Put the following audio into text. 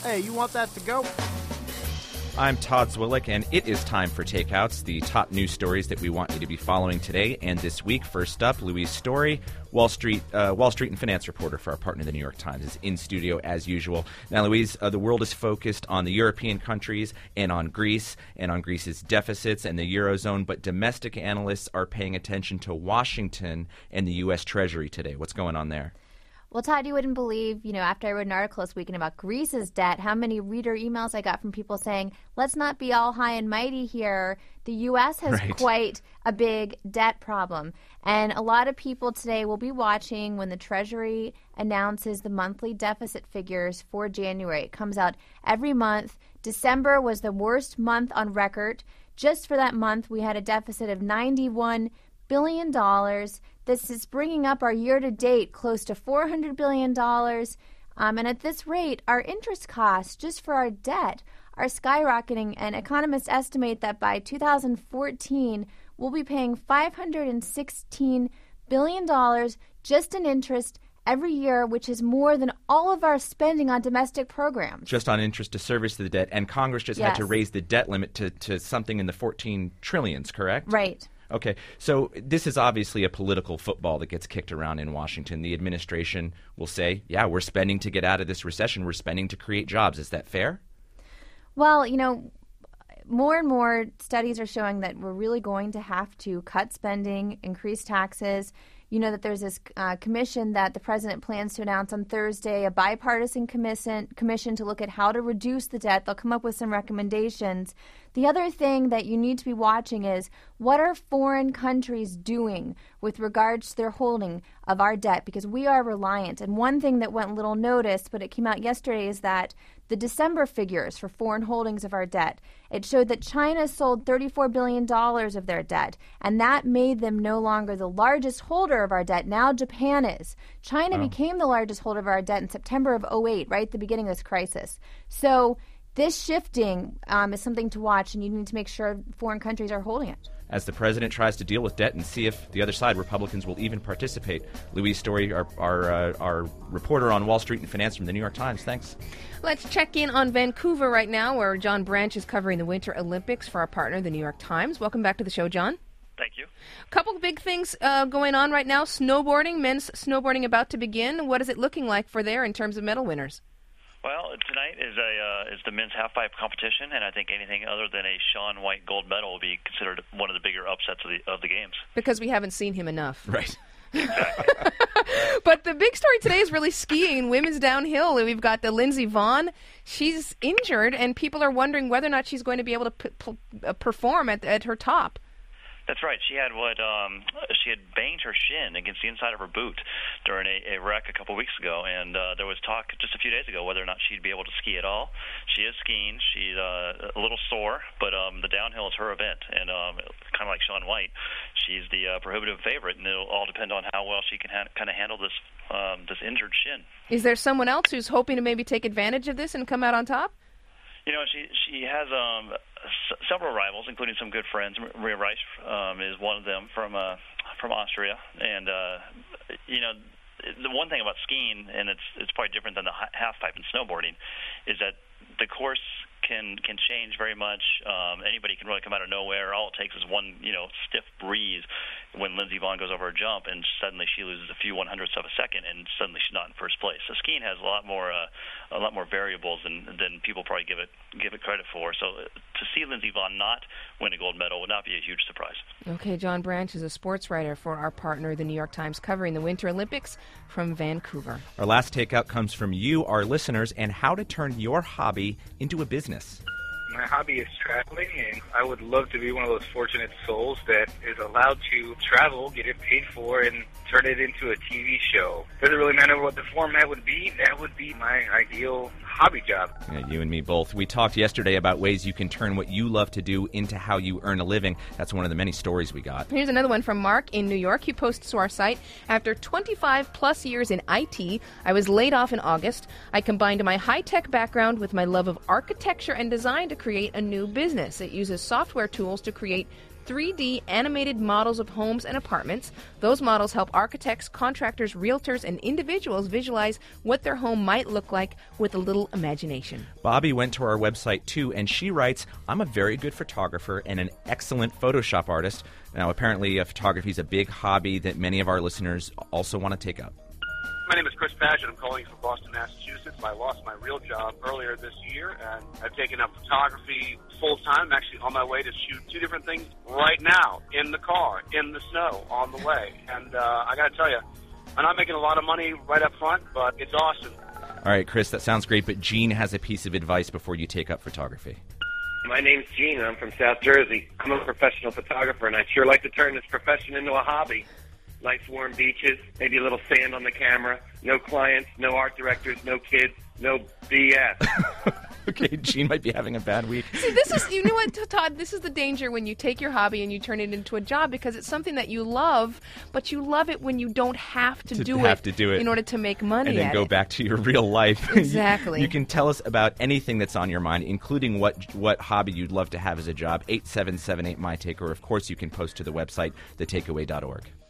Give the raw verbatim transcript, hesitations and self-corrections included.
Hey, you want that to go? I'm Todd Zwillick, and it is time for Takeouts, the top news stories that we want you to be following today and this week. First up, Louise Story, Wall Street uh, Wall Street and finance reporter for our partner, the New York Times, is in studio as usual. Now, Louise, uh, the world is focused on the European countries and on Greece and on Greece's deficits and the Eurozone, but domestic analysts are paying attention to Washington and the U S. Treasury today. What's going on there? Well, Todd, you wouldn't believe, you know, after I wrote an article this weekend about Greece's debt, how many reader emails I got from people saying, let's not be all high and mighty here. The U S has right. quite a big debt problem. And a lot of people today will be watching when the Treasury announces the monthly deficit figures for January. It comes out every month. December was the worst month on record. Just for that month, we had a deficit of ninety-one billion dollars. This is bringing up our year-to-date close to four hundred billion dollars. Um, and at this rate, our interest costs just for our debt are skyrocketing. And economists estimate that by two thousand fourteen, we'll be paying five hundred sixteen billion dollars just in interest every year, which is more than all of our spending on domestic programs. Just on interest to service the debt. And Congress just Yes. had to raise the debt limit to, to something in the fourteen trillions, correct? Right. Okay, so this is obviously a political football that gets kicked around in Washington. The administration will say, yeah, we're spending to get out of this recession. We're spending to create jobs. Is that fair? Well, you know, more and more studies are showing that we're really going to have to cut spending, increase taxes. You know that there's this uh, commission that the president plans to announce on Thursday, a bipartisan commission, commission to look at how to reduce the debt. They'll come up with some recommendations. The other thing that you need to be watching is what are foreign countries doing with regards to their holding of our debt, because we are reliant. And one thing that went little noticed, but it came out yesterday, is that the December figures for foreign holdings of our debt, it showed that China sold thirty-four billion dollars of their debt, and that made them no longer the largest holder of our debt. Now Japan is. China Wow. became the largest holder of our debt in September of oh eight, right at the beginning of this crisis. So this shifting um, is something to watch, and you need to make sure foreign countries are holding it. As the president tries to deal with debt and see if the other side, Republicans, will even participate. Louise Story, our our, uh, our reporter on Wall Street and finance from the New York Times. Thanks. Let's check in on Vancouver right now, where John Branch is covering the Winter Olympics for our partner, the New York Times. Welcome back to the show, John. Thank you. A couple big things uh, going on right now. Snowboarding, men's snowboarding about to begin. What is it looking like for there in terms of medal winners? Well, tonight is a uh, is the men's halfpipe competition, and I think anything other than a Shaun White gold medal will be considered one of the bigger upsets of the of the games. Because we haven't seen him enough. Right. Exactly. But the big story today is really skiing, women's downhill. We've got the Lindsey Vonn. She's injured, and people are wondering whether or not she's going to be able to p- p- uh, perform at at her top. That's right. She had what um, she had banged her shin against the inside of her boot during a, a wreck a couple weeks ago, and uh, there was talk just a few days ago whether or not she'd be able to ski at all. She is skiing. She's uh, a little sore, but um, the downhill is her event, and um, kind of like Shaun White, she's the uh, prohibitive favorite, and it'll all depend on how well she can ha- kind of handle this um, this injured shin. Is there someone else who's hoping to maybe take advantage of this and come out on top? You know, she she has um, s- several rivals, including some good friends. Maria Reich um, is one of them from uh, from Austria, and uh, you know, the one thing about skiing, and it's it's probably different than the half pipe and snowboarding, is that the course can can change very much. Um, anybody can really come out of nowhere. All it takes is one, you know, stiff breeze when Lindsey Vonn goes over a jump, and suddenly she loses a few one hundredths of a second, and suddenly she's not in first place. So skiing has a lot more uh, a lot more variables than than people probably give it give it credit for. So uh, to see Lindsey Vonn not win a gold medal would not be a huge surprise. Okay, John Branch is a sports writer for our partner, the New York Times, covering the Winter Olympics from Vancouver. Our last takeout comes from you, our listeners, and how to turn your hobby into a business. My hobby is traveling, and I would love to be one of those fortunate souls that is allowed to travel, get it paid for, and turn it into a T V show. Doesn't really matter what the format would be. That would be my ideal hobby job. Yeah, you and me both. We talked yesterday about ways you can turn what you love to do into how you earn a living. That's one of the many stories we got. Here's another one from Mark in New York. He posts to our site, after twenty-five plus years in I T, I was laid off in August. I combined my high-tech background with my love of architecture and design to create a new business. It uses software tools to create three D animated models of homes and apartments. Those models help architects, contractors, realtors, and individuals visualize what their home might look like with a little imagination. Bobby went to our website, too, and she writes, I'm a very good photographer and an excellent Photoshop artist. Now, apparently, uh, photography is a big hobby that many of our listeners also want to take up. My name is Chris Paget. I'm calling from Boston, Massachusetts. I lost my real job earlier this year, and I've taken up photography full-time. I'm actually on my way to shoot two different things right now, in the car, in the snow, on the way. And uh, I got to tell you, I'm not making a lot of money right up front, but it's awesome. All right, Chris, that sounds great, but Gene has a piece of advice before you take up photography. My name's Gene, and I'm from South Jersey. I'm a professional photographer, and I'd sure like to turn this profession into a hobby. Nice warm beaches, maybe a little sand on the camera, no clients, no art directors, no kids, no B S. Okay, Gene might be having a bad week. See, this is, you know what, Todd, this is the danger when you take your hobby and you turn it into a job, because it's something that you love, but you love it when you don't have to, to do, have it to do it in order to make money and then at go it. back to your real life. Exactly. you, you can tell us about anything that's on your mind, including what what hobby you'd love to have as a job. eight seven seven eight, my take, or of course you can post to the website the takeaway dot org.